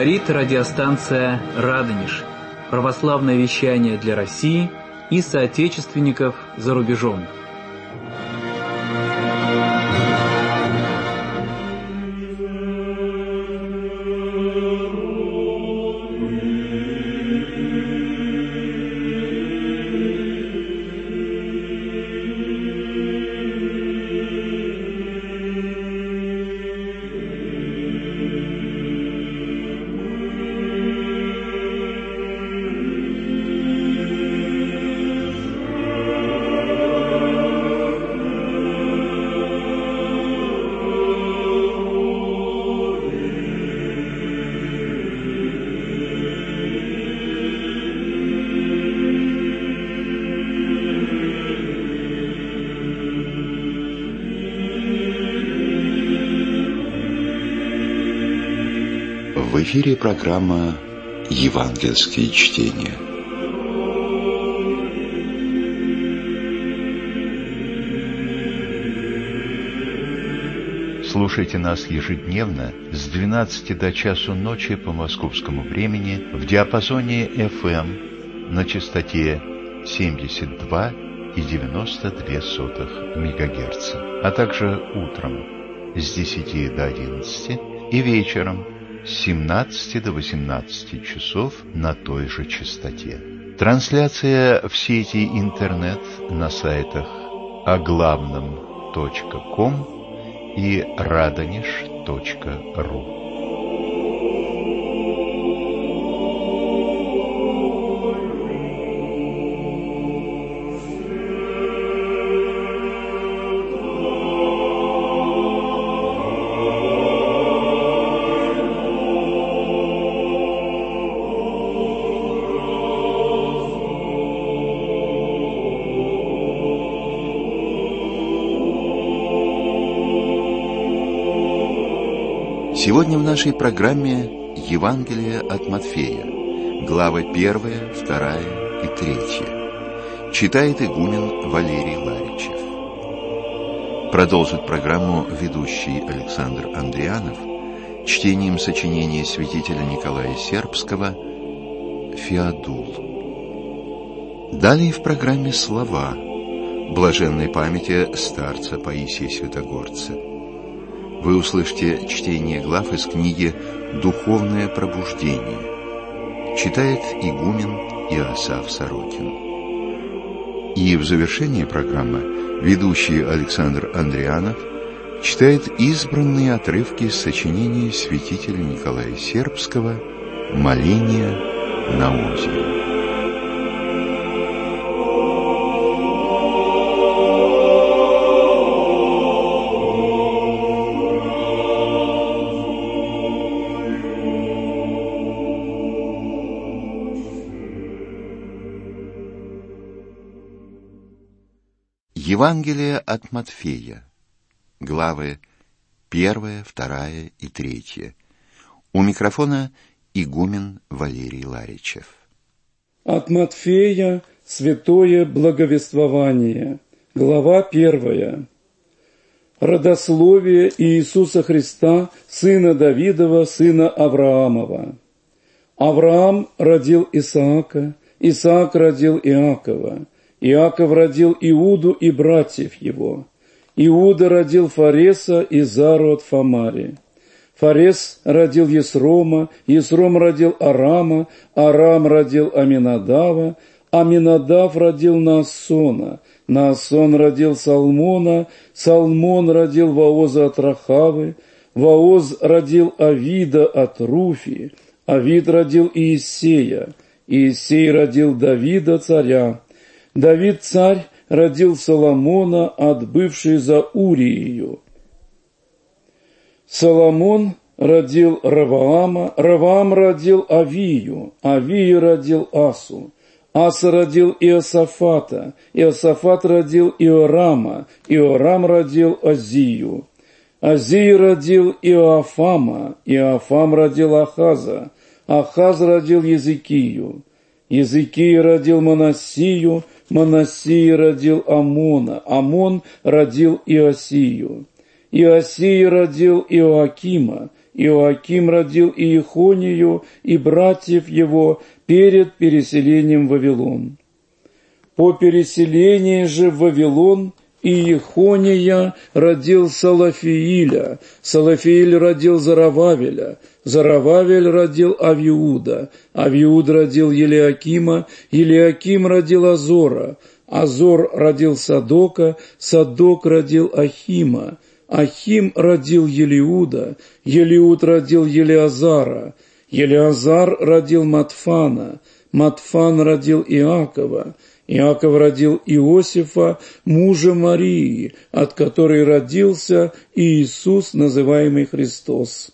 Говорит радиостанция «Радонеж». Православное вещание для России и соотечественников за рубежом. В эфире программа «Евангельские чтения». Слушайте нас ежедневно с 12 до часу ночи по московскому времени в диапазоне FM на частоте 72,92 МГц, а также утром с 10 до 11 и вечером с 17 до 18 часов на той же частоте. Трансляция в сети интернет на сайтах оглавном.ком и radonish.ru. Сегодня в нашей программе Евангелие от Матфея, главы 1, 2 и 3. Читает игумен Валерий Ларичев. Продолжит программу ведущий Александр Андрианов чтением сочинения святителя Николая Сербского «Феодул». Далее в программе слова блаженной памяти старца Паисия Святогорца. Вы услышите чтение глав из книги «Духовное пробуждение». Читает игумен Иосаф Сорокин. И в завершении программы ведущий Александр Андрианов читает избранные отрывки из сочинения святителя Николая Сербского «Моление на озере». Евангелие от Матфея, главы 1, 2 и 3. У микрофона игумен Валерий Ларичев. От Матфея святое благовествование, глава 1. Родословие Иисуса Христа, сына Давидова, сына Авраамова. Авраам родил Исаака, Исаак родил Иакова, Иаков родил Иуду и братьев его. Иуда родил Фареса и Зару от Фамари. Фарес родил Есрома, Есром родил Арама, Арам родил Аминадава, Аминадав родил Наасона, Наасон родил Салмона, Салмон родил Вооза от Рахавы, Вооз родил Авида от Руфи, Авид родил Иисея, Иисей родил Давида царя, Давид царь родил Соломона от бывшей за Уриею. Соломон родил Раваама, Раваам родил Авию, Авию родил Асу, Аса родил Иосафата, Иосафат родил Иорама, Иорам родил Азию, Азий родил Иоафама, Иоафам родил Ахаза, Ахаз родил Езекию, Езекия родил Манассию, Манассия родил Амона, Амон родил Иосию, Иосия родил Иоакима, Иоаким родил Иехонию и братьев его перед переселением в Вавилон. По переселении же в Вавилон Иехония родил Салафииля, Салафииль родил Зарававеля, Зарававель родил Авиуда, Авиуд родил Елиакима, Елиаким родил Азора, Азор родил Садока, Садок родил Ахима, Ахим родил Елиуда, Елиуд родил Елиазара, Елиазар родил Матфана, Матфан родил Иакова, Иаков родил Иосифа, мужа Марии, от которой родился Иисус, называемый Христос.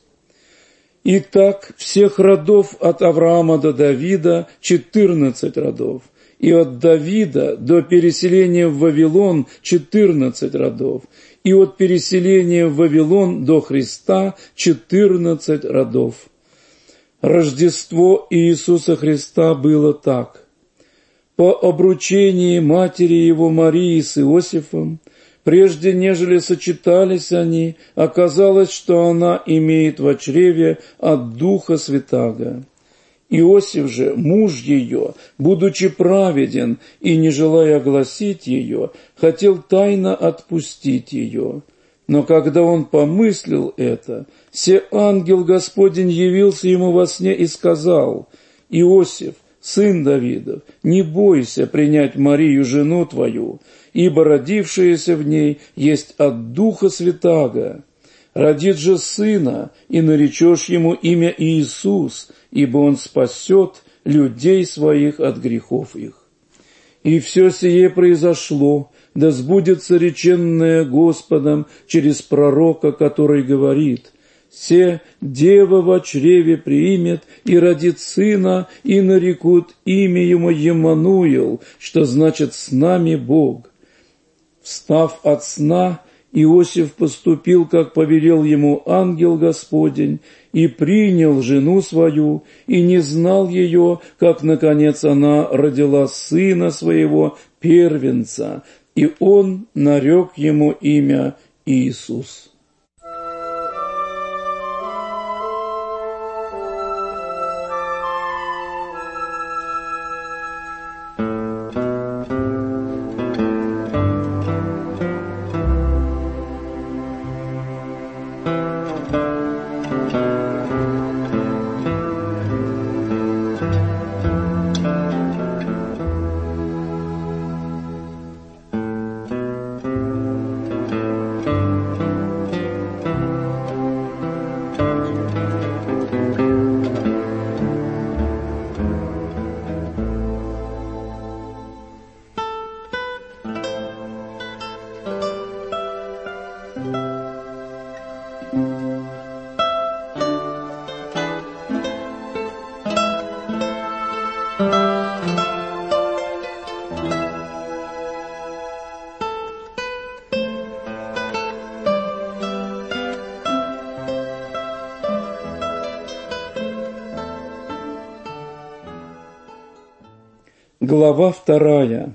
Итак, всех родов от Авраама до Давида 14 родов, и от Давида до переселения в Вавилон 14 родов, и от переселения в Вавилон до Христа 14 родов. Рождество Иисуса Христа было так. По обручении матери его Марии с Иосифом, прежде нежели сочетались они, оказалось, что она имеет во чреве от Духа Святаго. Иосиф же, муж ее, будучи праведен и не желая огласить ее, хотел тайно отпустить ее. Но когда он помыслил это, се ангел Господень явился ему во сне и сказал: «Иосиф, сын Давидов, не бойся принять Марию, жену твою, ибо родившееся в ней есть от Духа Святаго. Родит же сына, и наречешь ему имя Иисус, ибо он спасет людей своих от грехов их». И все сие произошло, да сбудется реченное Господом через пророка, который говорит: «Се дева во чреве приимет и родит сына, и нарекут имя ему Емануил, что значит «с нами Бог». Встав от сна, Иосиф поступил, как повелел ему ангел Господень, и принял жену свою, и не знал ее, как, наконец, она родила сына своего, первенца, и он нарек ему имя Иисус. Глава 2.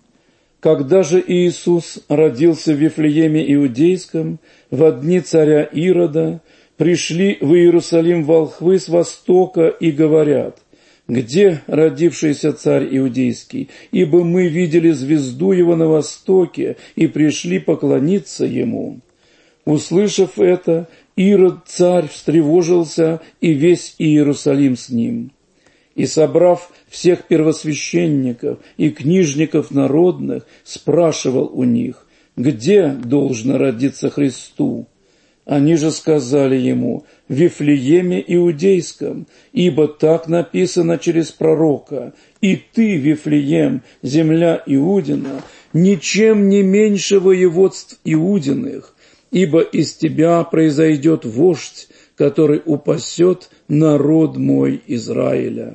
Когда же Иисус родился в Вифлееме Иудейском во дни царя Ирода, пришли в Иерусалим волхвы с востока и говорят: «Где родившийся царь Иудейский? Ибо мы видели звезду его на востоке и пришли поклониться ему». Услышав это, Ирод царь встревожился, и весь Иерусалим с ним. И, собрав всех первосвященников и книжников народных, спрашивал у них: где должно родиться Христу? Они же сказали ему: в Вифлееме Иудейском, ибо так написано через пророка: «И ты, Вифлеем, земля Иудина, ничем не меньше воеводств Иудиных, ибо из тебя произойдет вождь, который упасет народ мой Израиля».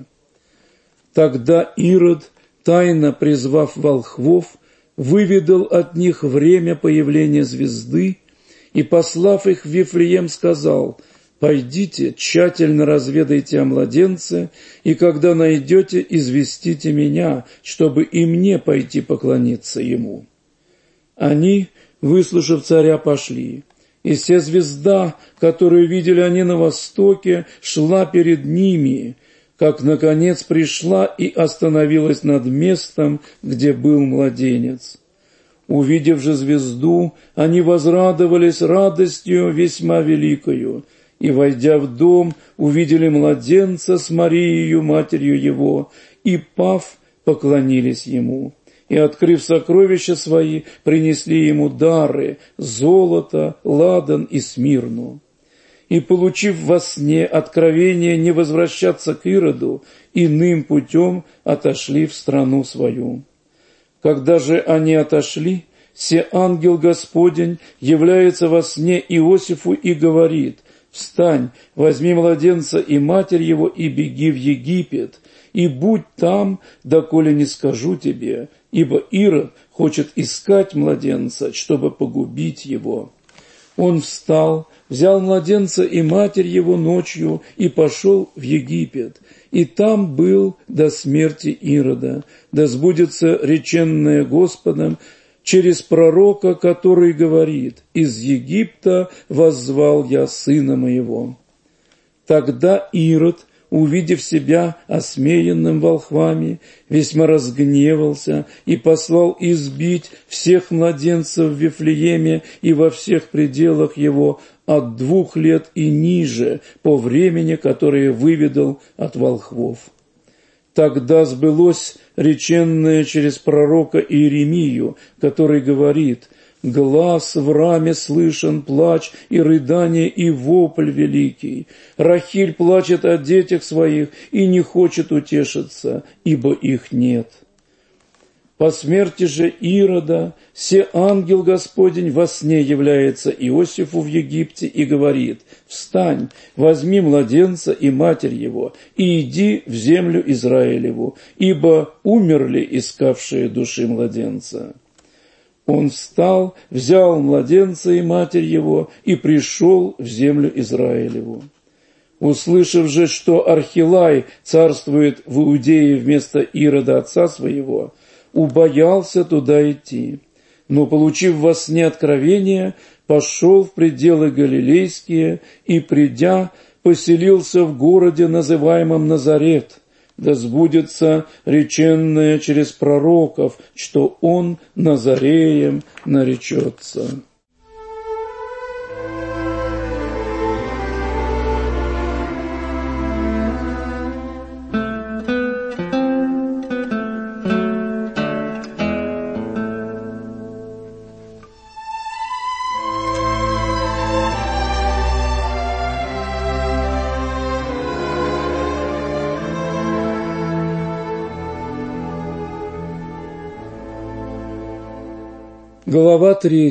Тогда Ирод, тайно призвав волхвов, выведал от них время появления звезды и, послав их в Вифлеем, сказал: «Пойдите, тщательно разведайте о младенце, и когда найдете, известите меня, чтобы и мне пойти поклониться ему». Они, выслушав царя, пошли. И вся звезда, которую видели они на востоке, шла перед ними, как, наконец, пришла и остановилась над местом, где был младенец. Увидев же звезду, они возрадовались радостью весьма великою, и, войдя в дом, увидели младенца с Марией, матерью его, и, пав, поклонились ему. И, открыв сокровища свои, принесли ему дары – золото, ладан и смирну. И, получив во сне откровение не возвращаться к Ироду, иным путем отошли в страну свою. Когда же они отошли, се ангел Господень является во сне Иосифу и говорит: «Встань, возьми младенца и матерь его, и беги в Египет, и будь там, доколе не скажу тебе, ибо Ирод хочет искать младенца, чтобы погубить его». Он встал, взял младенца и матерь его ночью и пошел в Египет, и там был до смерти Ирода, да сбудется реченное Господом через пророка, который говорит: «Из Египта воззвал я сына моего». Тогда Ирод, увидев себя осмеянным волхвами, весьма разгневался и послал избить всех младенцев в Вифлееме и во всех пределах его от 2 лет и ниже, по времени, которое выведал от волхвов. Тогда сбылось реченное через пророка Иеремию, который говорит: «Глас в раме слышен, плач и рыдание и вопль великий. Рахиль плачет о детях своих и не хочет утешиться, ибо их нет». По смерти же Ирода се ангел Господень во сне является Иосифу в Египте и говорит: «Встань, возьми младенца и матерь его, и иди в землю Израилеву, ибо умерли искавшие души младенца». Он встал, взял младенца и матерь его и пришел в землю Израилеву. Услышав же, что Архилай царствует в Иудее вместо Ирода отца своего, убоялся туда идти, но, получив во сне откровение, пошел в пределы Галилейские и, придя, поселился в городе, называемом Назарет, да сбудется реченное через пророков, что он Назареем наречется. Глава 3.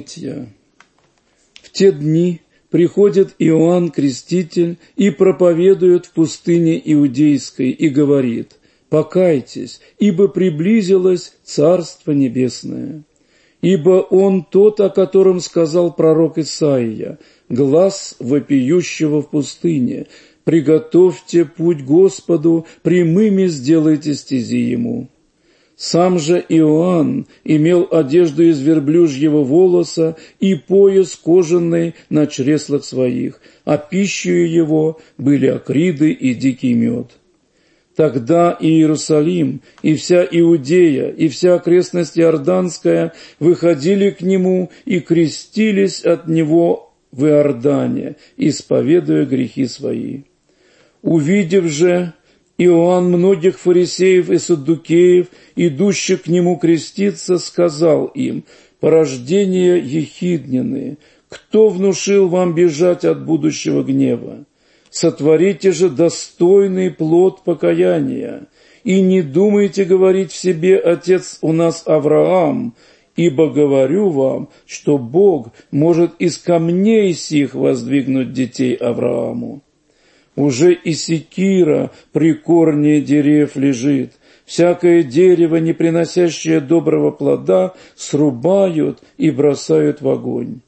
В те дни приходит Иоанн Креститель и проповедует в пустыне Иудейской и говорит: «Покайтесь, ибо приблизилось Царство Небесное». Ибо он тот, о котором сказал пророк Исаия: «Глас вопиющего в пустыне, приготовьте путь Господу, прямыми сделайте стези Ему». Сам же Иоанн имел одежду из верблюжьего волоса и пояс кожаный на чреслах своих, а пищей его были акриды и дикий мед. Тогда и Иерусалим, и вся Иудея, и вся окрестность Иорданская выходили к нему и крестились от него в Иордане, исповедуя грехи свои. Увидев же Иоанн многих фарисеев и саддукеев, идущих к нему креститься, сказал им: «Порождения ехиднины, кто внушил вам бежать от будущего гнева? Сотворите же достойный плод покаяния, и не думайте говорить в себе: отец у нас Авраам, ибо говорю вам, что Бог может из камней сих воздвигнуть детей Аврааму. Уже и секира при корне дерев лежит, всякое дерево, не приносящее доброго плода, срубают и бросают в огонь.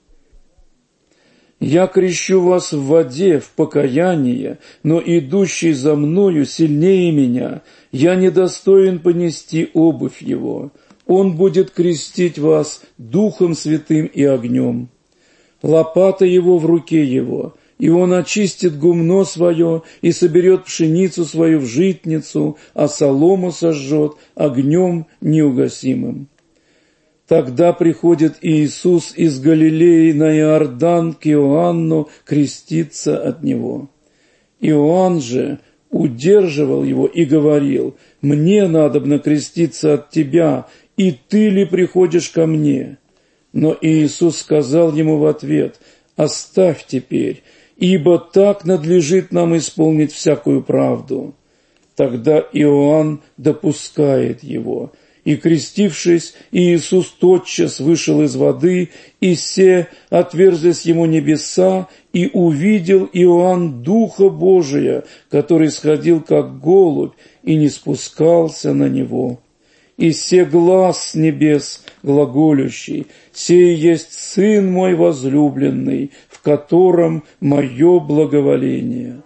Я крещу вас в воде, в покаяние, но идущий за мною сильнее меня, я недостоин понести обувь его. Он будет крестить вас Духом Святым и огнем. лопата его в руке его, и он очистит гумно свое, и соберет пшеницу свою в житницу, а солому сожжет огнем неугасимым. Тогда приходит Иисус из Галилеи на Иордан к Иоанну креститься от него. Иоанн же удерживал его и говорил: «Мне надобно креститься от тебя, и ты ли приходишь ко мне?» Но Иисус сказал ему в ответ: «Оставь теперь, ибо так надлежит нам исполнить всякую правду». Тогда Иоанн допускает его. И, крестившись, Иисус тотчас вышел из воды, и се отверзлись ему небеса, и увидел Иоанн Духа Божия, который сходил как голубь и не спускался на него. И се глас с небес глаголющий: «Сей есть Сын мой возлюбленный, в котором мое благоволение».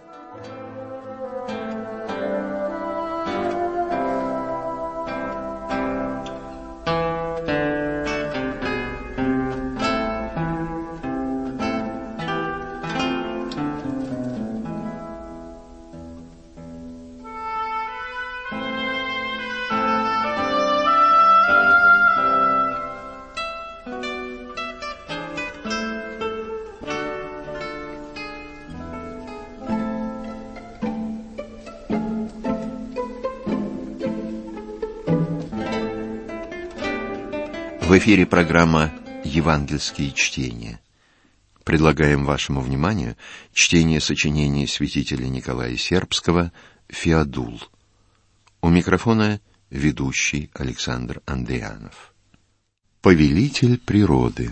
В эфире программа «Евангельские чтения». Предлагаем вашему вниманию чтение сочинения святителя Николая Сербского «Феодул». У микрофона ведущий Александр Андрианов. Повелитель природы.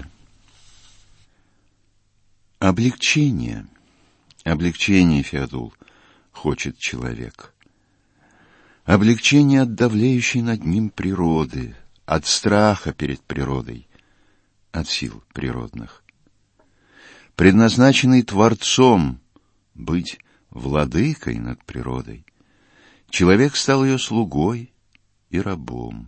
Облегчение, Феодул, хочет человек. Облегчение от давлеющей над ним природы, от страха перед природой, от сил природных. Предназначенный Творцом быть владыкой над природой, человек стал ее слугой и рабом.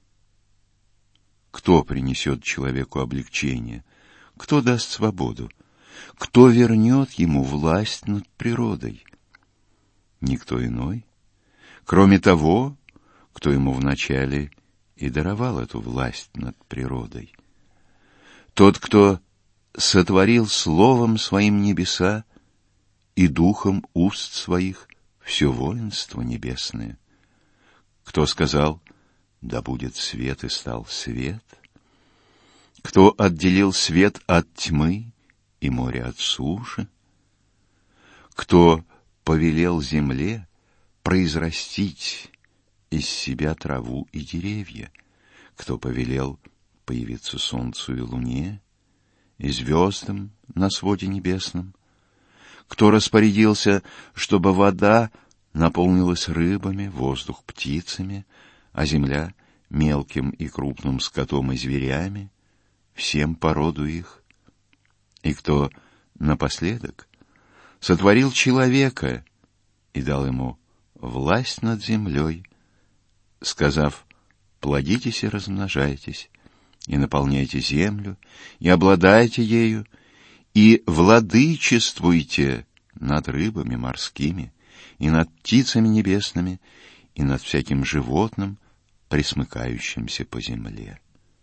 Кто принесет человеку облегчение? Кто даст свободу? Кто вернет ему власть над природой? Никто иной, кроме того, кто ему вначале и даровал эту власть над природой. Тот, кто сотворил словом своим небеса и духом уст своих все воинство небесное. Кто сказал: «Да будет свет», и стал свет. Кто отделил свет от тьмы и море от суши. Кто повелел земле произрастить из себя траву и деревья, кто повелел появиться солнцу и луне, и звездам на своде небесном, кто распорядился, чтобы вода наполнилась рыбами, воздух птицами, а земля мелким и крупным скотом и зверями, всем по роду их, и кто напоследок сотворил человека и дал ему власть над землей, сказав: «Плодитесь и размножайтесь, и наполняйте землю, и обладайте ею, и владычествуйте над рыбами морскими, и над птицами небесными, и над всяким животным, пресмыкающимся по земле».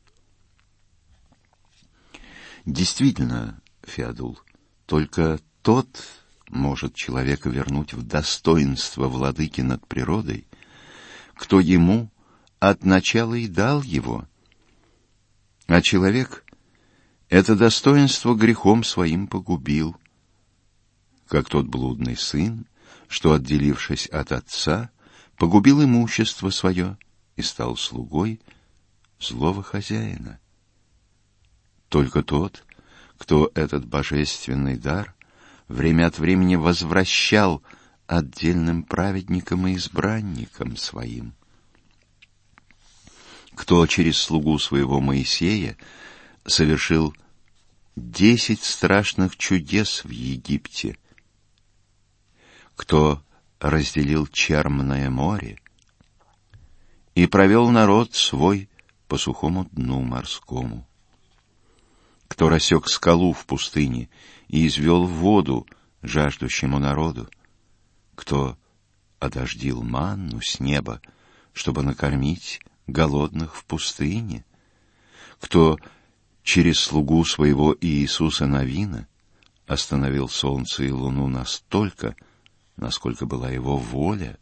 Действительно, Феодул, только тот может человека вернуть в достоинство владыки над природой, кто ему от начала и дал его. А человек это достоинство грехом своим погубил, как тот блудный сын, что, отделившись от отца, погубил имущество свое и стал слугой злого хозяина. Только тот, кто этот божественный дар время от времени возвращал отдельным праведникам и избранникам своим, кто через слугу своего Моисея совершил 10 страшных чудес в Египте, кто разделил Черное море и провел народ свой по сухому дну морскому, кто рассек скалу в пустыне и извел воду жаждущему народу, кто одождил манну с неба, чтобы накормить голодных в пустыне, кто через слугу своего Иисуса Навина остановил солнце и луну настолько, насколько была его воля,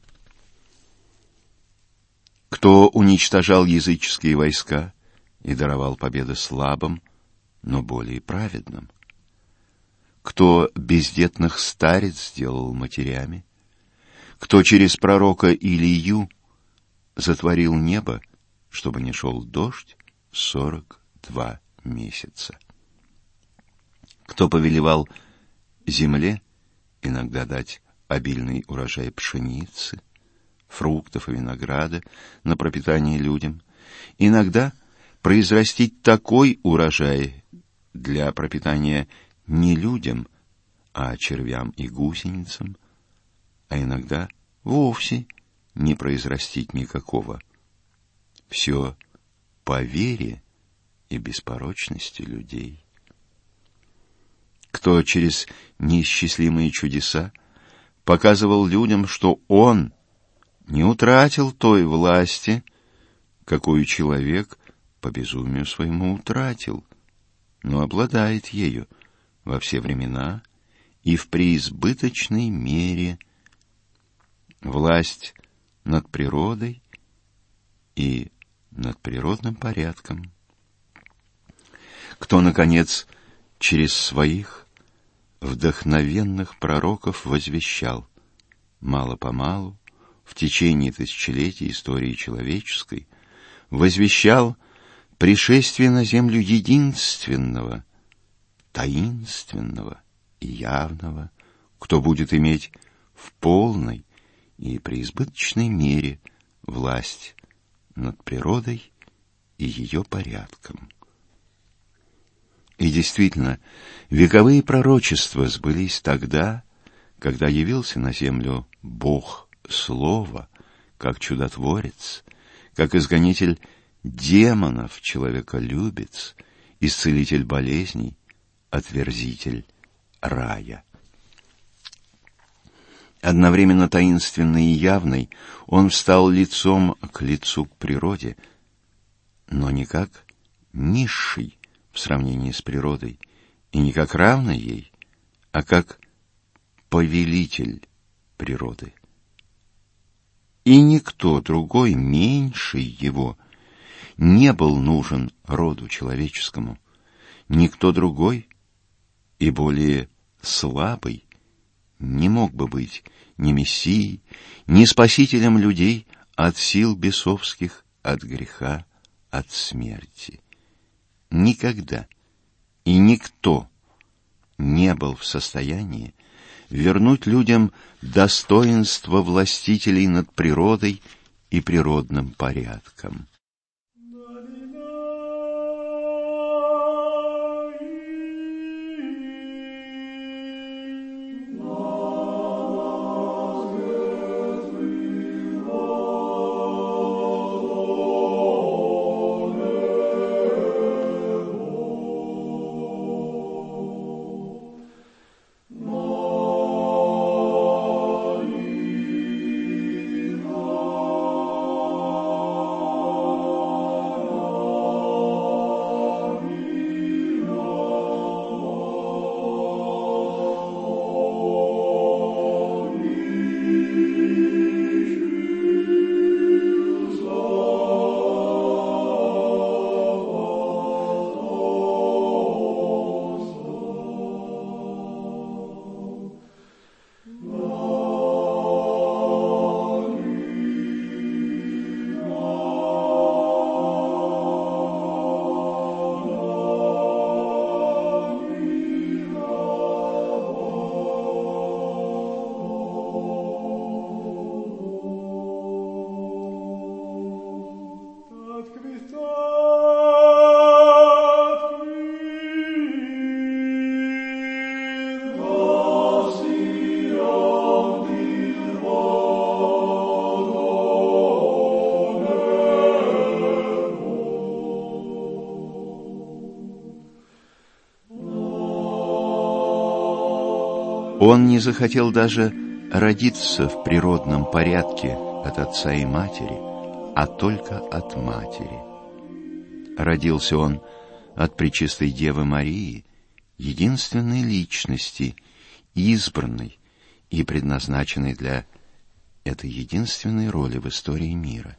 кто уничтожал языческие войска и даровал победы слабым, но более праведным, кто бездетных старец сделал матерями, кто через пророка Илию затворил небо, чтобы не шел дождь 42 месяца, кто повелевал земле иногда дать обильный урожай пшеницы, фруктов и винограда на пропитание людям, иногда произрастить такой урожай для пропитания не людям, а червям и гусеницам, а иногда вовсе не произрастить никакого. Все по вере и беспорочности людей. Кто через неисчислимые чудеса показывал людям, что он не утратил той власти, какую человек по безумию своему утратил, но обладает ею во все времена и в преизбыточной мере, власть над природой и над природным порядком. Кто, наконец, через своих вдохновенных пророков возвещал мало-помалу в течение тысячелетий истории человеческой, возвещал пришествие на землю единственного, таинственного и явного, кто будет иметь в полной и преизбыточной мере власть над природой и ее порядком. И действительно, вековые пророчества сбылись тогда, когда явился на землю Бог Слова, как чудотворец, как изгонитель демонов, человеколюбец, исцелитель болезней, отверзитель рая. Одновременно таинственный и явный, он встал лицом к лицу к природе, но не как низший в сравнении с природой, и не как равный ей, а как повелитель природы. И никто другой, меньший его, не был нужен роду человеческому. Никто другой и более слабый не мог бы быть ни Мессией, ни спасителем людей от сил бесовских, от греха, от смерти. Никогда и никто не был в состоянии вернуть людям достоинство властителей над природой и природным порядком. Он не захотел даже родиться в природном порядке от отца и матери, а только от матери. Родился он от Пречистой Девы Марии, единственной личности, избранной и предназначенной для этой единственной роли в истории мира.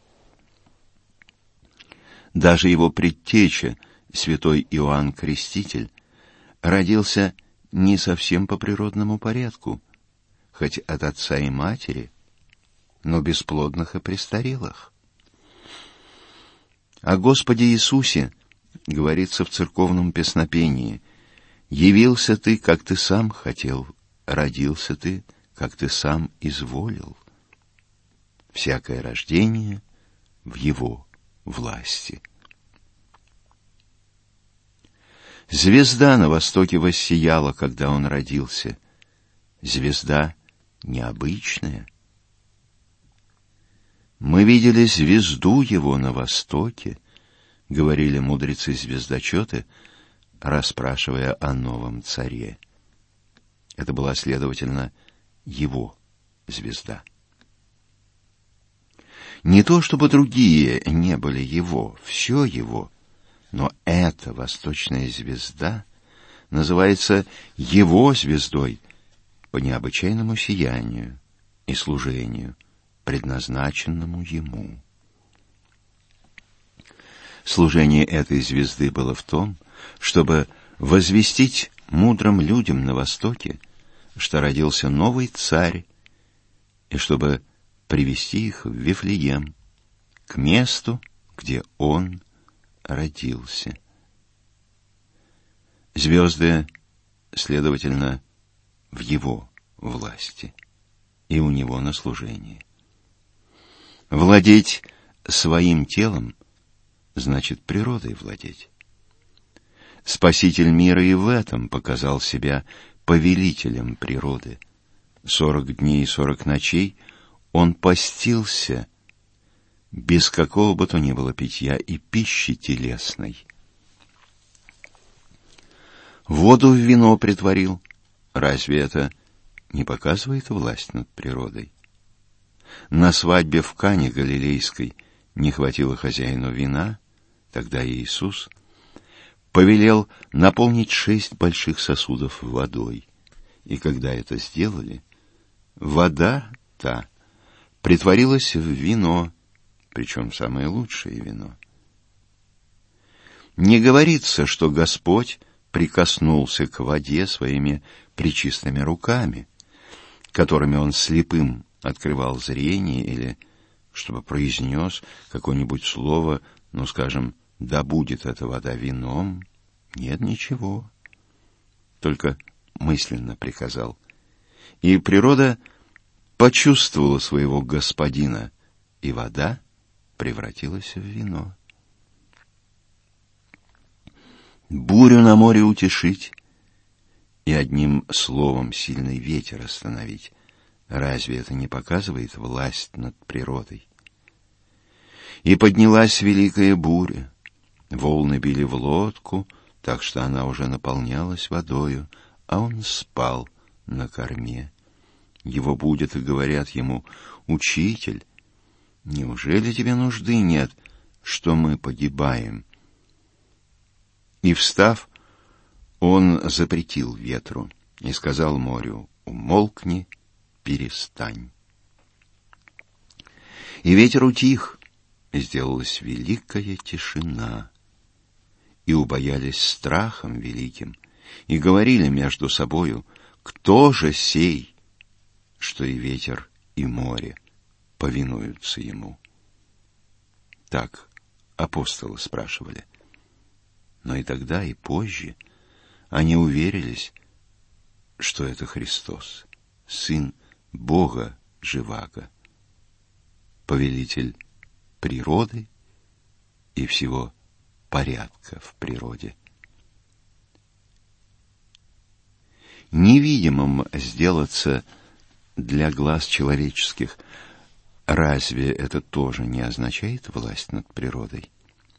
Даже его предтеча, святой Иоанн Креститель, родился не совсем по природному порядку, хоть от отца и матери, но бесплодных и престарелых. О Господе Иисусе говорится в церковном песнопении: «Явился ты, как ты сам хотел, родился ты, как ты сам изволил». Всякое рождение в Его власти. Звезда на востоке воссияла, когда Он родился. Звезда необычная. «Мы видели звезду Его на востоке», — говорили мудрецы-звездочеты, расспрашивая о новом царе. Это была, следовательно, Его звезда. Не то чтобы другие не были Его, все Его, но эта восточная звезда называется Его звездой по необычайному сиянию и служению, предназначенному Ему. Служение этой звезды было в том, чтобы возвестить мудрым людям на Востоке, что родился новый царь, и чтобы привести их в Вифлеем, к месту, где он родился. Звезды, следовательно, в Его власти и у Него на служении. Владеть своим телом значит природой владеть. Спаситель мира и в этом показал себя повелителем природы. 40 дней и 40 ночей Он постился без какого бы то ни было питья и пищи телесной. Воду в вино притворил. Разве это не показывает власть над природой? На свадьбе в Кане Галилейской не хватило хозяину вина, тогда Иисус повелел наполнить 6 больших сосудов водой. И когда это сделали, вода та притворилась в вино, причем самое лучшее вино. Не говорится, что Господь прикоснулся к воде своими пречистыми руками, которыми Он слепым открывал зрение, или чтобы произнес какое-нибудь слово, скажем, «да будет эта вода вином». Нет, ничего. Только мысленно приказал. И природа почувствовала своего господина, и вода превратилась в вино. Бурю на море утешить и одним словом сильный ветер остановить. Разве это не показывает власть над природой? И поднялась великая буря. Волны били в лодку, так что она уже наполнялась водою, а он спал на корме. Его будят и говорят ему: «Учитель, неужели тебе нужды нет, что мы погибаем?» И, встав, он запретил ветру и сказал морю: «Умолкни, перестань». И ветер утих, и сделалась великая тишина. И убоялись страхом великим, и говорили между собою: «Кто же сей, что и ветер, и море повинуются ему?» Так апостолы спрашивали. Но и тогда, и позже они уверились, что это Христос, Сын Бога Живаго, повелитель природы и всего порядка в природе. Невидимым сделаться для глаз человеческих, разве это тоже не означает власть над природой?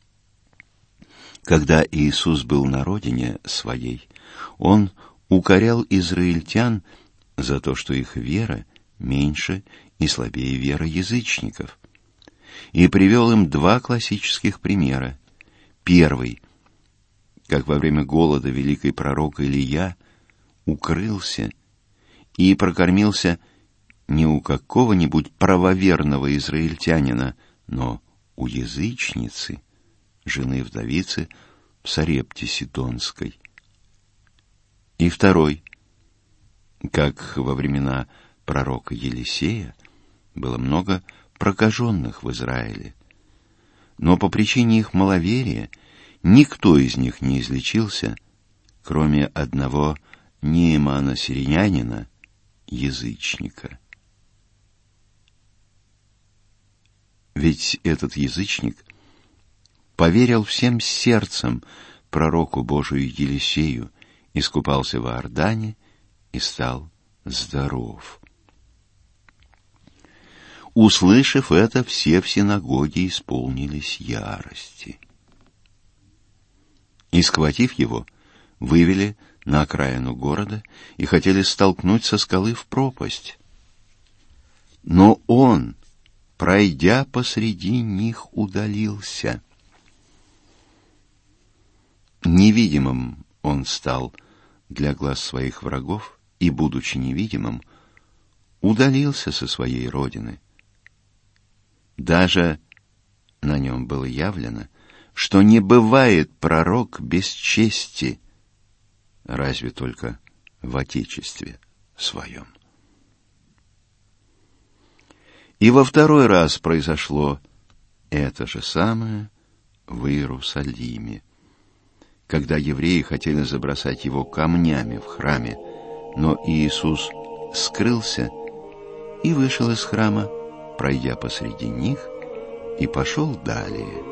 Когда Иисус был на родине своей, Он укорял израильтян за то, что их вера меньше и слабее веры язычников. И привел им два классических примера. Первый, как во время голода великий пророк Илия укрылся и прокормился не у какого-нибудь правоверного израильтянина, но у язычницы, жены вдовицы Сарепти Сидонской. И второй, как во времена пророка Елисея было много прокаженных в Израиле, но по причине их маловерия никто из них не излечился, кроме одного Неемана сиринянина, язычника. Ведь этот язычник поверил всем сердцем пророку Божию Елисею, искупался в Иордане и стал здоров. Услышав это, все в синагоге исполнились ярости. И, схватив его, вывели на окраину города и хотели столкнуть со скалы в пропасть. Но он, пройдя посреди них, удалился. Невидимым он стал для глаз своих врагов и, будучи невидимым, удалился со своей родины. Даже на нем было явлено, что не бывает пророк без чести, разве только в Отечестве своем. И во второй раз произошло это же самое в Иерусалиме, когда евреи хотели забросать его камнями в храме, но Иисус скрылся и вышел из храма, пройдя посреди них, и пошел далее.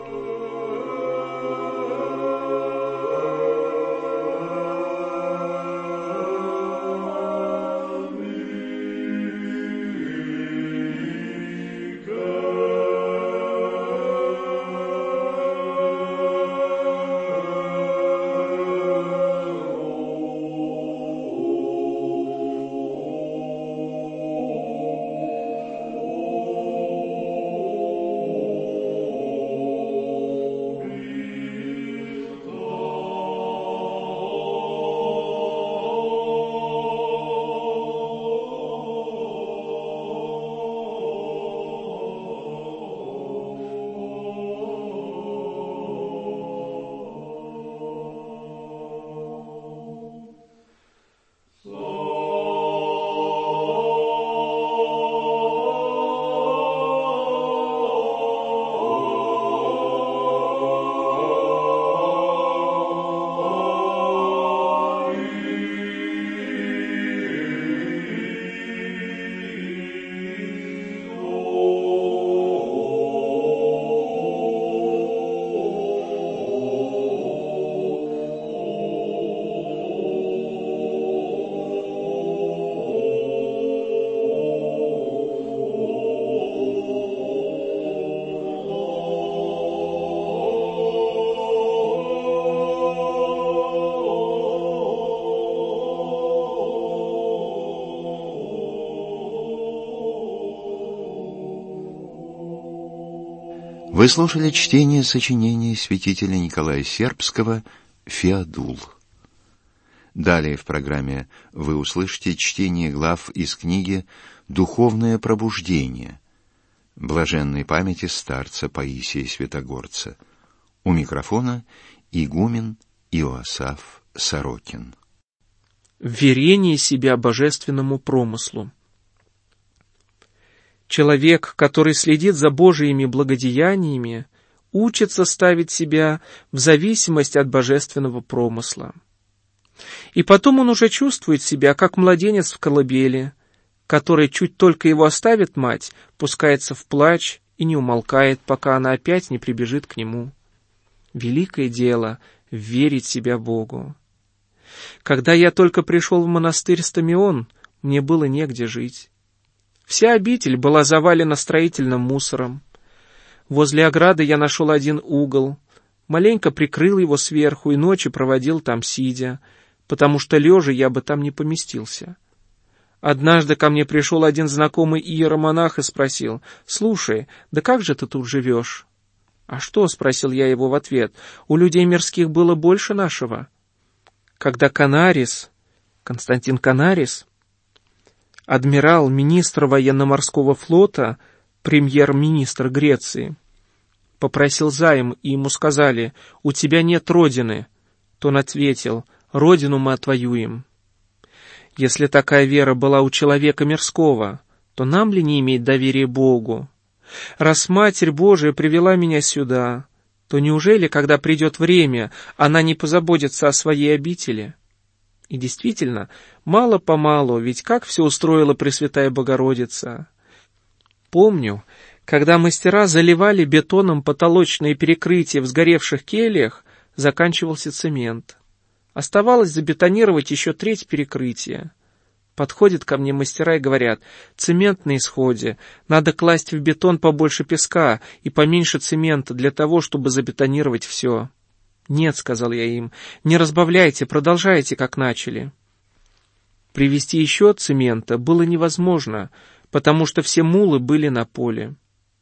Вы слушали чтение сочинения святителя Николая Сербского «Феодул». Далее в программе вы услышите чтение глав из книги «Духовное пробуждение» блаженной памяти старца Паисия Святогорца. У микрофона игумен Иоасаф Сорокин. Вверение себя божественному промыслу. Человек, который следит за Божиими благодеяниями, учится ставить себя в зависимость от божественного промысла. И потом он уже чувствует себя, как младенец в колыбели, который, чуть только его оставит мать, пускается в плач и не умолкает, пока она опять не прибежит к нему. Великое дело — верить себя Богу. Когда я только пришел в монастырь Стамион, мне было негде жить. Вся обитель была завалена строительным мусором. Возле ограды я нашел один угол, маленько прикрыл его сверху и ночи проводил там сидя, потому что лежа я бы там не поместился. Однажды ко мне пришел один знакомый иеромонах и спросил: «Слушай, да как же ты тут живешь?» «А что?» — спросил я его в ответ. «У людей мирских было больше нашего». Когда Канарис, Константин Канарис, адмирал, министр военно-морского флота, премьер-министр Греции, попросил займ, и ему сказали: «У тебя нет родины», то он ответил: «Родину мы отвоюем». Если такая вера была у человека мирского, то нам ли не иметь доверия Богу? Раз Матерь Божия привела меня сюда, то неужели, когда придет время, она не позаботится о своей обители? И действительно, мало-помалу, ведь как все устроила Пресвятая Богородица. Помню, когда мастера заливали бетоном потолочные перекрытия в сгоревших кельях, заканчивался цемент. Оставалось забетонировать еще треть перекрытия. Подходят ко мне мастера и говорят: «Цемент на исходе, надо класть в бетон побольше песка и поменьше цемента для того, чтобы забетонировать все». «Нет», — сказал я им, — «не разбавляйте, продолжайте, как начали». Привезти еще цемента было невозможно, потому что все мулы были на поле.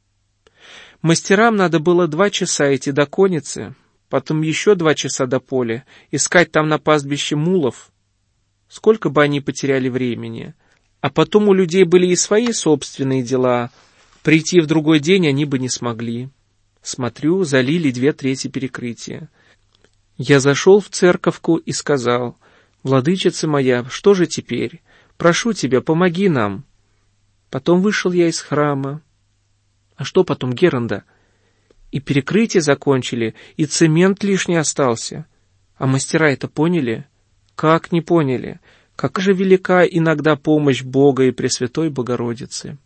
Мастерам надо было 2 часа идти до конницы, потом еще 2 часа до поля, искать там на пастбище мулов. Сколько бы они потеряли времени. А потом у людей были и свои собственные дела. Прийти в другой день они бы не смогли. Смотрю, залили 2/3 перекрытия. Я зашел в церковку и сказал: «Владычица моя, что же теперь? Прошу тебя, помоги нам». Потом вышел я из храма. А что потом, Геранда? И перекрытие закончили, и цемент лишний остался. А мастера это поняли? Как не поняли? Как же велика иногда помощь Бога и Пресвятой Богородицы.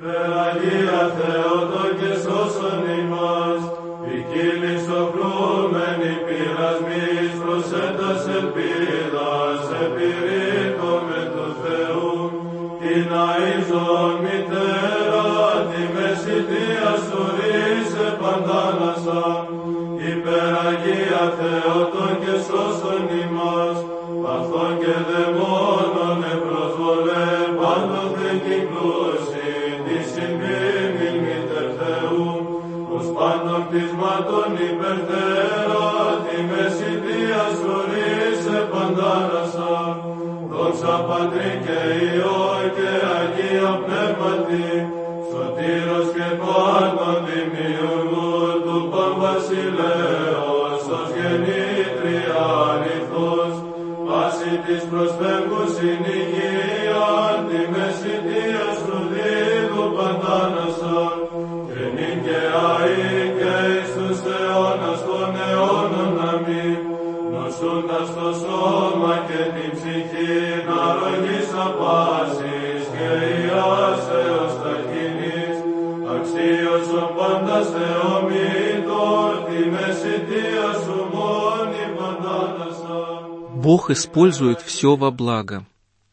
Бог использует все во благо.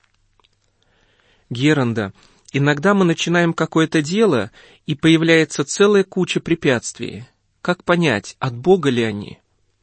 Геранда, иногда мы начинаем какое-то дело, и появляется целая куча препятствий. Как понять, от Бога ли они?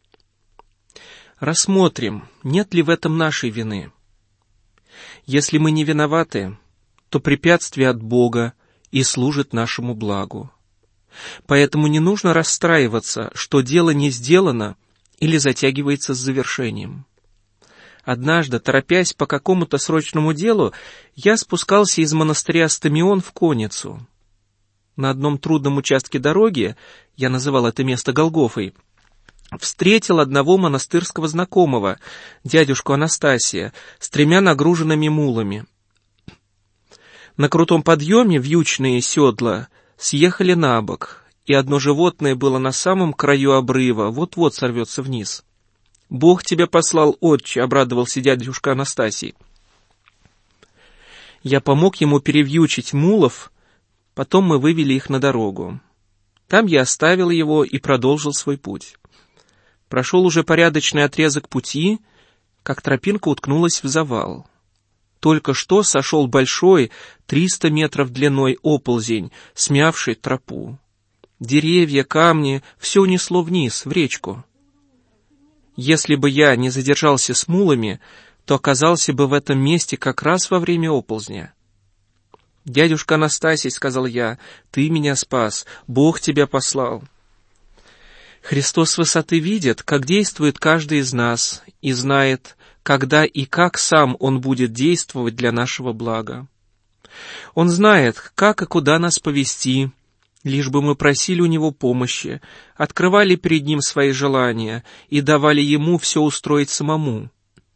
Рассмотрим, нет ли в этом нашей вины. Если мы не виноваты, то препятствие от Бога и служит нашему благу. Поэтому не нужно расстраиваться, что дело не сделано или затягивается с завершением. Однажды, торопясь по какому-то срочному делу, я спускался из монастыря Стамион в конницу. На одном трудном участке дороги, я называл это место Голгофой, встретил одного монастырского знакомого, дядюшку Анастасия, с 3 нагруженными мулами. На крутом подъеме вьючные седла съехали на бок, и одно животное было на самом краю обрыва, вот-вот сорвется вниз. «Бог тебя послал, отче», — обрадовался дядюшка Анастасий. Я помог ему перевьючить мулов, потом мы вывели их на дорогу. Там я оставил его и продолжил свой путь. Прошел уже порядочный отрезок пути, как тропинка уткнулась в завал. Только что сошел большой, 300 метров длиной оползень, смявший тропу. Деревья, камни — все унесло вниз, в речку. Если бы я не задержался с мулами, то оказался бы в этом месте как раз во время оползня. «Дядюшка Анастасий, — сказал я, — ты меня спас, Бог тебя послал». Христос с высоты видит, как действует каждый из нас, и знает, когда и как сам Он будет действовать для нашего блага. Он знает, как и куда нас повести, лишь бы мы просили у Него помощи, открывали перед Ним свои желания и давали Ему все устроить самому.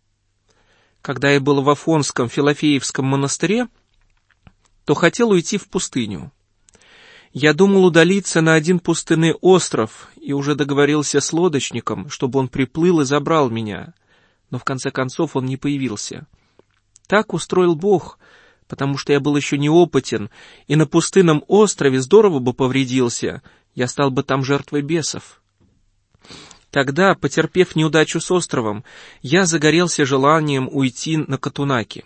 Когда я был в Афонском Филофеевском монастыре, то хотел уйти в пустыню. Я думал удалиться на один пустынный остров и уже договорился с лодочником, чтобы он приплыл и забрал меня, но в конце концов он не появился. Так устроил Бог, потому что я был еще неопытен, и на пустынном острове здорово бы повредился, я стал бы там жертвой бесов. Тогда, потерпев неудачу с островом, я загорелся желанием уйти на Катунаки.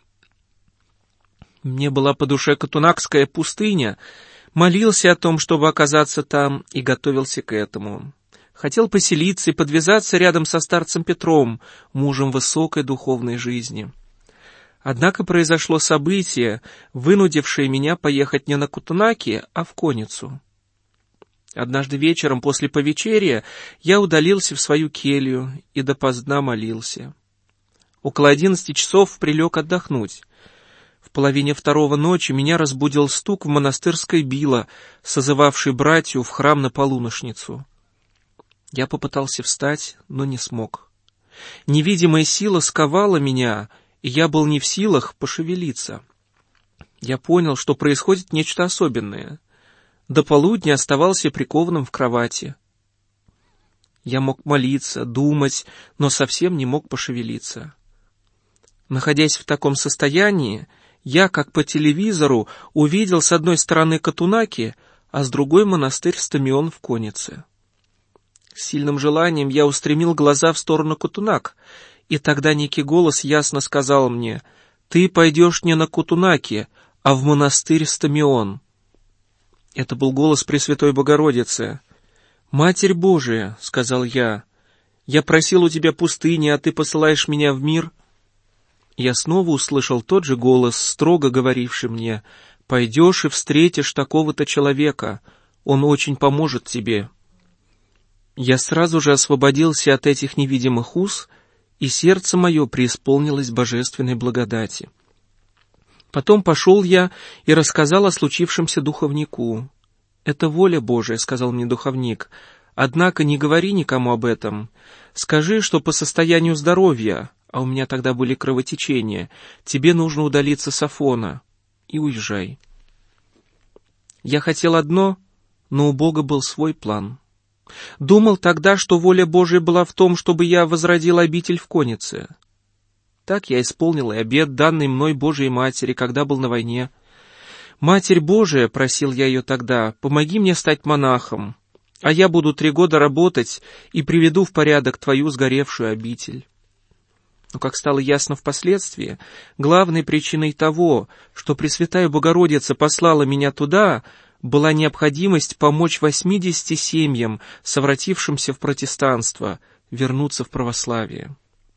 Мне была по душе Катунакская пустыня, молился о том, чтобы оказаться там, и готовился к этому. Хотел поселиться и подвязаться рядом со старцем Петром, мужем высокой духовной жизни. Однако произошло событие, вынудившее меня поехать не на Катунаки, а в Конницу. Однажды вечером после повечерия я удалился в свою келью и допоздна молился. Около 11 часов прилег отдохнуть. В половине 2 ночи меня разбудил стук в монастырской било, созывавший братью в храм на полуношницу. Я попытался встать, но не смог. Невидимая сила сковала меня, и я был не в силах пошевелиться. Я понял, что происходит нечто особенное. До полудня оставался прикованным в кровати. Я мог молиться, думать, но совсем не мог пошевелиться. Находясь в таком состоянии, я, как по телевизору, увидел с одной стороны Катунаки, а с другой монастырь Стамион в Коннице. С сильным желанием я устремил глаза в сторону Катунак, и тогда некий голос ясно сказал мне: «Ты пойдешь не на Катунаки, а в монастырь Стамион». Это был голос Пресвятой Богородицы. «Матерь Божия, — сказал я, — я просил у тебя пустыни, а ты посылаешь меня в мир». Я снова услышал тот же голос, строго говоривший мне: «Пойдешь и встретишь такого-то человека, он очень поможет тебе». Я сразу же освободился от этих невидимых уз, и сердце мое преисполнилось божественной благодати. Потом пошел я и рассказал о случившемся духовнику. «Это воля Божия, — сказал мне духовник, — однако не говори никому об этом. Скажи, что по состоянию здоровья, а у меня тогда были кровотечения, тебе нужно удалиться с Афона, и уезжай». Я хотел одно, но у Бога был свой план. Думал тогда, что воля Божия была в том, чтобы я возродил обитель в Коннице. Так я исполнил и обет, данный мной Божией Матери, когда был на войне. «Матерь Божия, — просил я ее тогда, — помоги мне стать монахом, а я буду 3 года работать и приведу в порядок твою сгоревшую обитель». Но, как стало ясно впоследствии, главной причиной того, что Пресвятая Богородица послала меня туда, была необходимость помочь 80 семьям, совратившимся в протестанство, вернуться в православие.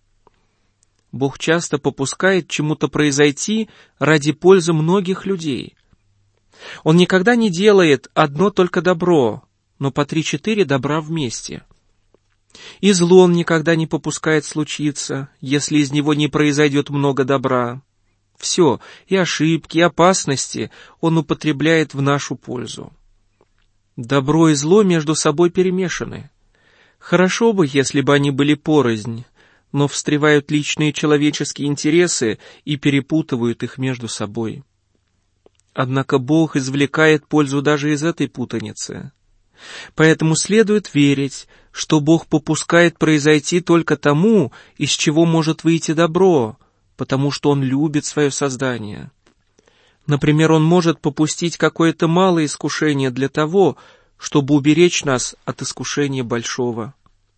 Бог часто попускает чему-то произойти ради пользы многих людей. Он никогда не делает одно только добро, но по 3-4 добра вместе. И зло он никогда не попускает случиться, если из него не произойдет много добра. Все, и ошибки, и опасности он употребляет в нашу пользу. Добро и зло между собой перемешаны. Хорошо бы, если бы они были порознь, но встревают личные человеческие интересы и перепутывают их между собой. Однако Бог извлекает пользу даже из этой путаницы. Поэтому следует верить, что Бог попускает произойти только тому, из чего может выйти добро, потому что Он любит свое создание. Например, Он может попустить какое-то малое искушение для того, чтобы уберечь нас от искушения большого.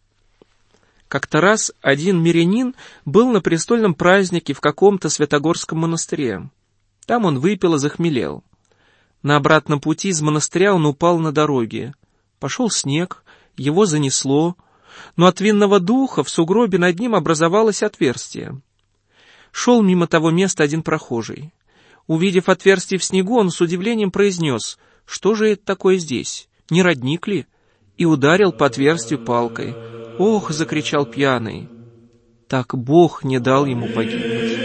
Как-то раз один мирянин был на престольном празднике в каком-то святогорском монастыре. Там он выпил и захмелел. На обратном пути из монастыря он упал на дороге. Пошел снег, его занесло, но от винного духа в сугробе над ним образовалось отверстие. Шел мимо того места один прохожий. Увидев отверстие в снегу, он с удивлением произнес: «Что же это такое здесь? Не родник ли?» И ударил по отверстию палкой. «Ох!» — закричал пьяный. Так Бог не дал ему погибнуть.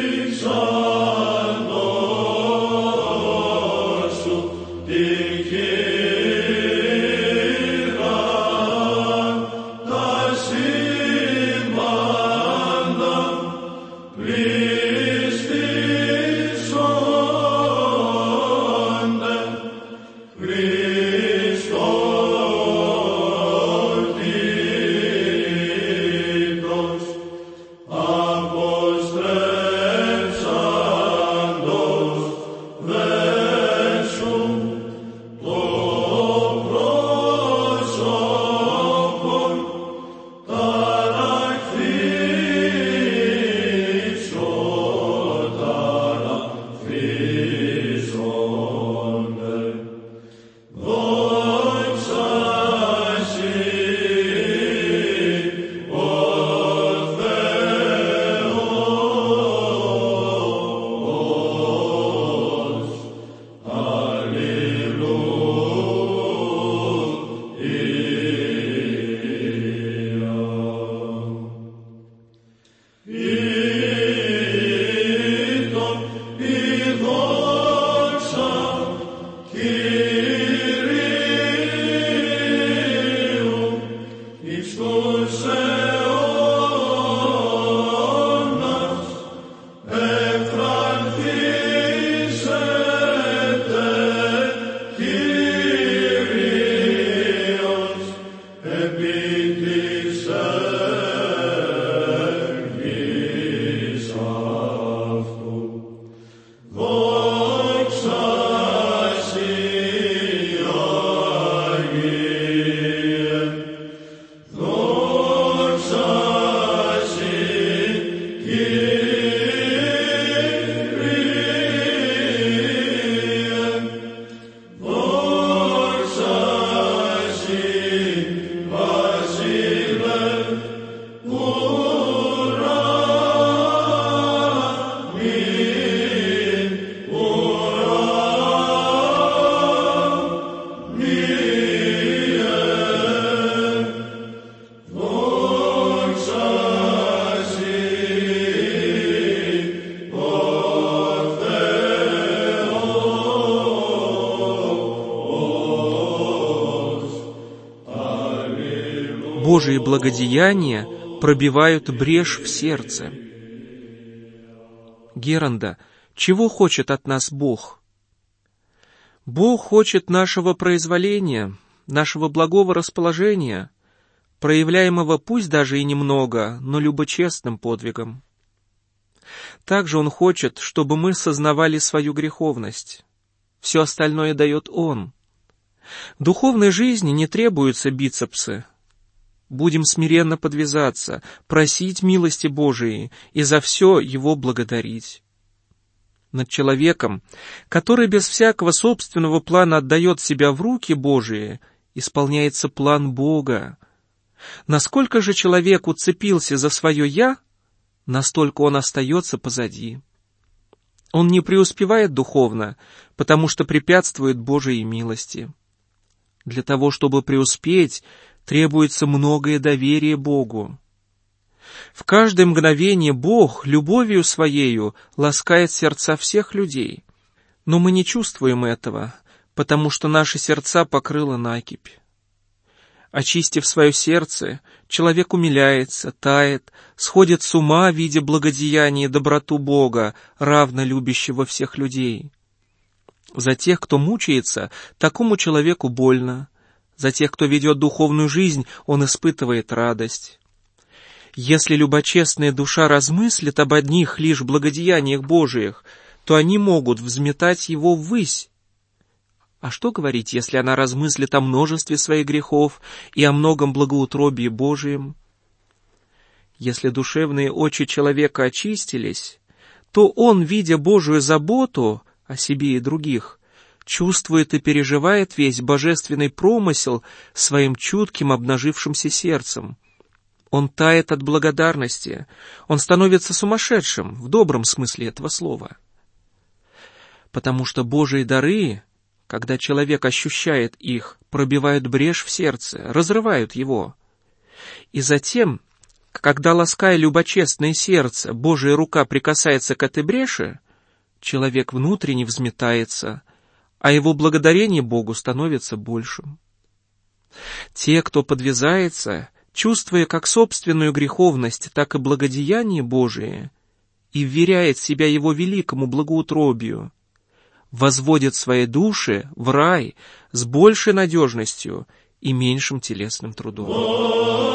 Божие благодеяния пробивают брешь в сердце. Геронда, чего хочет от нас Бог? Бог хочет нашего произволения, нашего благого расположения, проявляемого пусть даже и немного, но любочестным подвигом. Также Он хочет, чтобы мы сознавали свою греховность. Все остальное дает Он. В духовной жизни не требуются бицепсы. Будем смиренно подвязаться, просить милости Божией и за все Его благодарить. Над человеком, который без всякого собственного плана отдает себя в руки Божии, исполняется план Бога. Насколько же человек уцепился за свое «я», настолько он остается позади. Он не преуспевает духовно, потому что препятствует Божией милости. Для того, чтобы преуспеть, требуется многое доверие Богу. В каждое мгновение Бог любовью Своею ласкает сердца всех людей. Но мы не чувствуем этого, потому что наши сердца покрыла накипь. Очистив свое сердце, человек умиляется, тает, сходит с ума, видя благодеяние и доброту Бога, равно любящего всех людей. За тех, кто мучается, такому человеку больно. За тех, кто ведет духовную жизнь, он испытывает радость. Если любочестная душа размыслит об одних лишь благодеяниях Божиих, то они могут взметать его ввысь. А что говорить, если она размыслит о множестве своих грехов и о многом благоутробии Божием? Если душевные очи человека очистились, то он, видя Божию заботу о себе и других, чувствует и переживает весь божественный промысел своим чутким обнажившимся сердцем. Он тает от благодарности, он становится сумасшедшим, в добром смысле этого слова. Потому что Божьи дары, когда человек ощущает их, пробивают брешь в сердце, разрывают его. И затем, когда, лаская любочестное сердце, Божья рука прикасается к этой бреши, человек внутренне взметается, а его благодарение Богу становится большим. Те, кто подвязается, чувствуя как собственную греховность, так и благодеяние Божие, и вверяет себя Его великому благоутробию, возводят свои души в рай с большей надежностью и меньшим телесным трудом.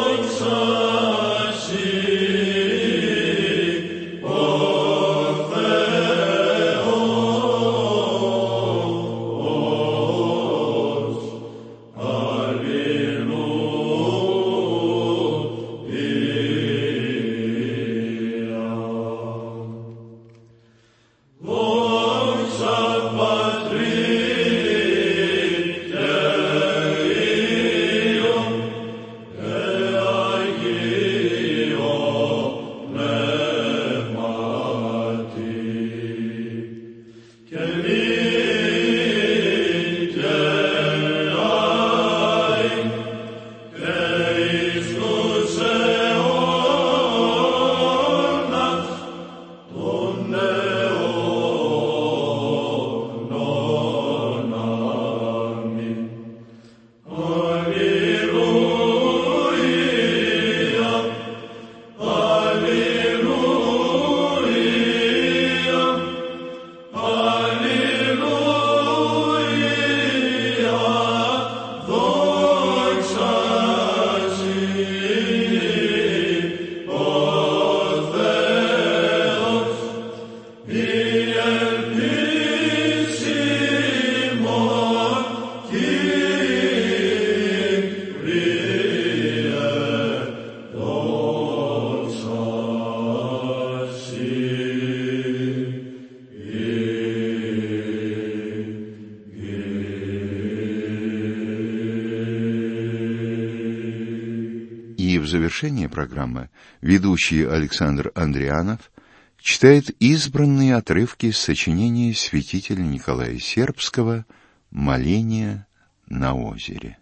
В завершение программы ведущий Александр Андрианов читает избранные отрывки из сочинения святителя Николая Сербского «Моление на озере».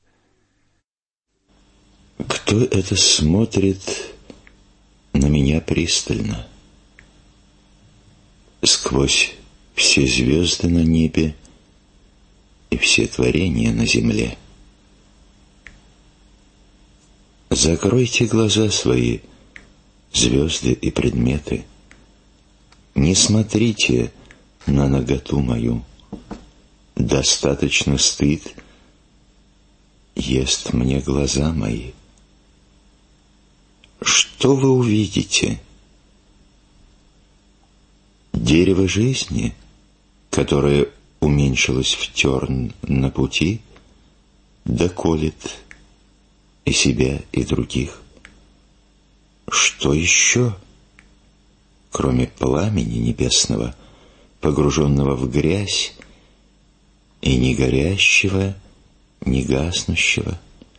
Кто это смотрит на меня пристально? Сквозь все звезды на небе и все творения на земле. Закройте глаза свои, звезды и предметы. Не смотрите на наготу мою. Достаточно стыд ест мне глаза мои. Что вы увидите? Дерево жизни, которое уменьшилось в терн на пути, доколет и себя, и других. Что еще, кроме пламени небесного, погруженного в грязь, и не горящего, не гаснущего?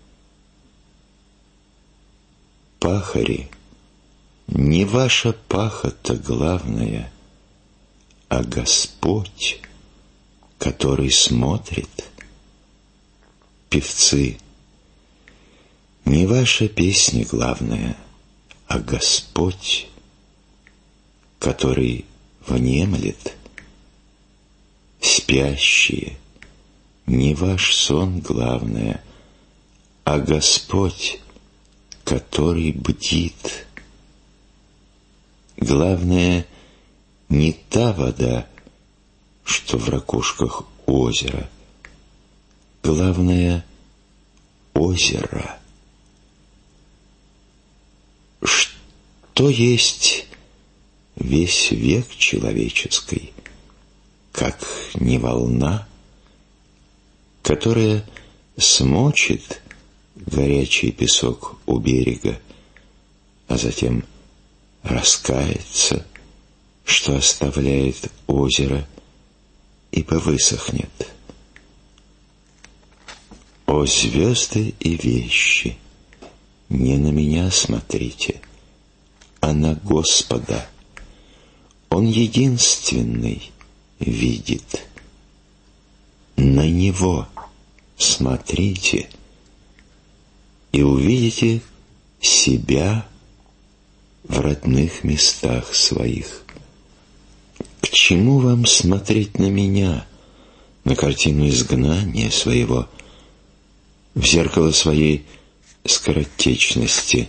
Пахари, не ваша пахота главная, а Господь, который смотрит. Певцы, не ваша песня главная, а Господь, который внемлет. Спящие, не ваш сон главное, а Господь, который бдит. Главное не та вода, что в ракушках озера. Главное — озеро. Что есть весь век человеческий, как не волна, которая смочит горячий песок у берега, а затем раскается, что оставляет озеро, ибо высохнет. О звезды и вещи, не на меня смотрите, а на Господа. Он единственный видит. На Него смотрите и увидите себя в родных местах своих. К чему вам смотреть на меня, на картину изгнания своего, в зеркало своей скоротечности?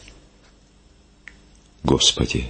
Господи,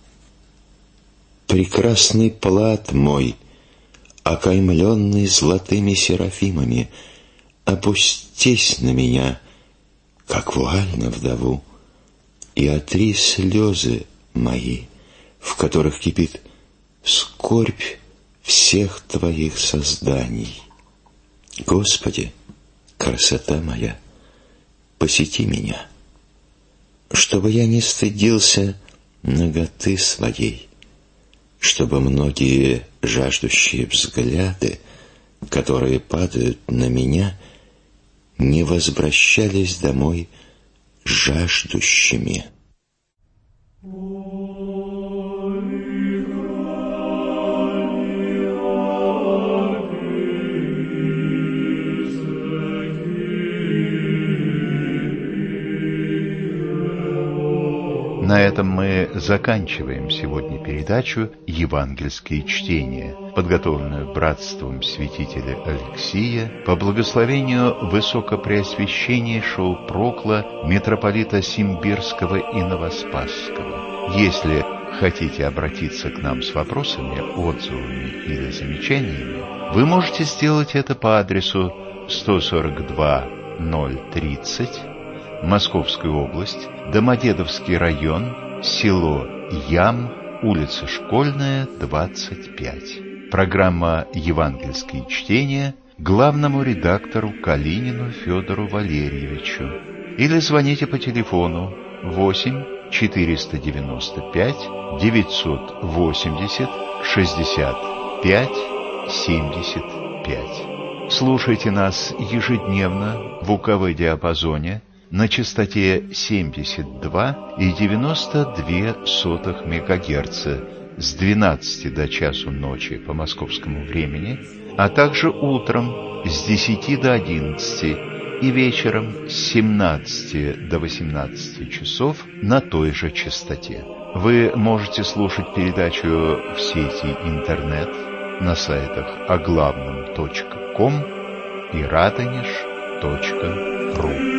прекрасный плат мой, окаймленный золотыми серафимами, опустись на меня, как вуаль на вдову, и отри слезы мои, в которых кипит скорбь всех Твоих созданий. Господи, красота моя, посети меня, чтобы я не стыдился наготы своей, чтобы многие жаждущие взгляды, которые падают на меня, не возвращались домой жаждущими. На этом мы заканчиваем сегодня передачу «Евангельские чтения», подготовленную братством святителя Алексия по благословению Высокопреосвященнейшего Прокла митрополита Симбирского и Новоспасского. Если хотите обратиться к нам с вопросами, отзывами или замечаниями, вы можете сделать это по адресу 142-030, Московская область, Домодедовский район, село Ям, улица Школьная, 25. Программа «Евангельские чтения» главному редактору Калинину Федору Валерьевичу. Или звоните по телефону 8 495 980 65 75. Слушайте нас ежедневно в УКВ-диапазоне на частоте 72,92 МГц с 12 до часу ночи по московскому времени, а также утром с 10 до 11 и вечером с 17 до 18 часов на той же частоте. Вы можете слушать передачу в сети интернет на сайтах оглавном.ком и радонеж.ру.